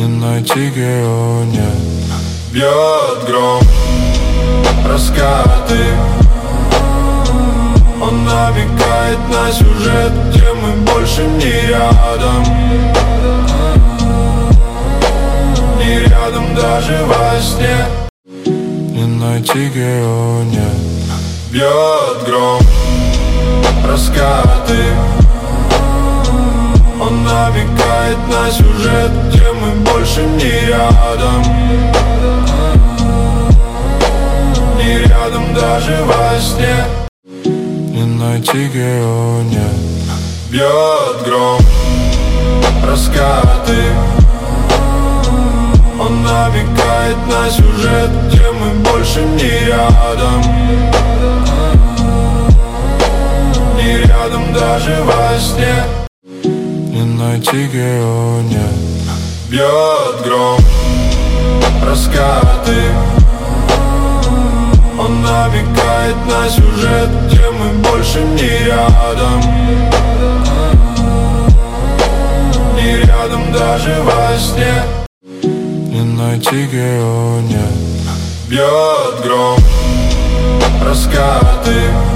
Не найти героя. Бьет гром, раскаты. Он намекает на сюжет, где мы больше не рядом. Не рядом даже во сне. Не найти героя. Бьет гром, раскаты. Он намекает на сюжет, где мы больше не рядом. Не рядом даже во сне. Не найти героя. Бьет гром, раскаты. Он намекает на сюжет, где мы больше не рядом. Не рядом даже во сне. Не найти героя. Бьет гром, раскаты. Он намекает на сюжет, где мы больше не рядом. Не рядом даже во сне. Не найти героя. Бьет гром, раскаты.